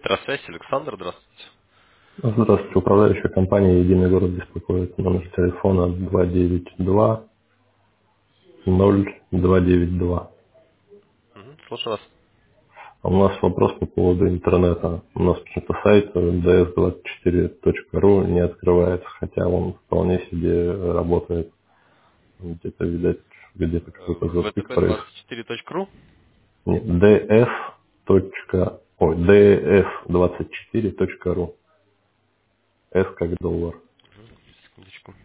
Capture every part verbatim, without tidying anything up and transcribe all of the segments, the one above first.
Здравствуйте, Александр, здравствуйте. Здравствуйте, управляющая компания «Единый город» беспокоит. Номер телефона два девять два ноль два девять два. Мгм, слушаю вас. А у нас вопрос по поводу интернета. У нас почему-то сайт ди эс двадцать четыре точка ру не открывается, хотя он вполне себе работает. Где-то, видать, где-то Э, какой-то в затык втб двадцать происходит. четыре точка ру. Нет, ди эс. точка- Ой, ди эс двадцать четыре точка ру. S как доллар. Секундочку.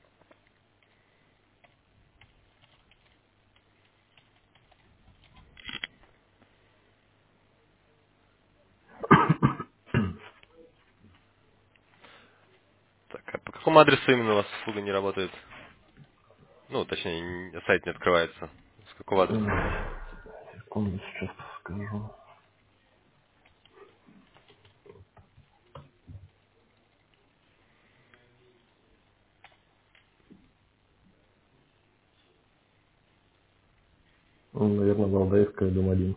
Так, а по какому адресу именно у вас услуга не работает? Ну, точнее, не- сайт не открывается. С какого адреса? Секунду, сейчас скажу. Ну, наверное, Валдаевская, дом один.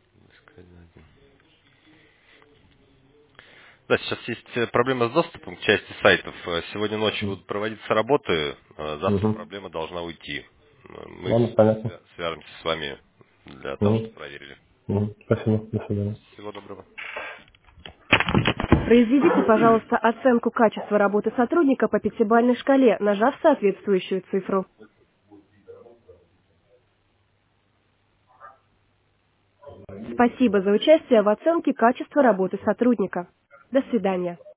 Да, сейчас есть э, проблема с доступом к части сайтов. Э, Сегодня ночью будут проводиться работы, э, завтра Угу. проблема должна уйти. Э, Мы Ладно, понятно. свя- свяжемся с вами для того, Угу. чтобы проверили. Угу. Спасибо. До свидания. Всего доброго. Произведите, пожалуйста, оценку качества работы сотрудника по пятибалльной шкале, нажав соответствующую цифру. Спасибо за участие в оценке качества работы сотрудника. До свидания.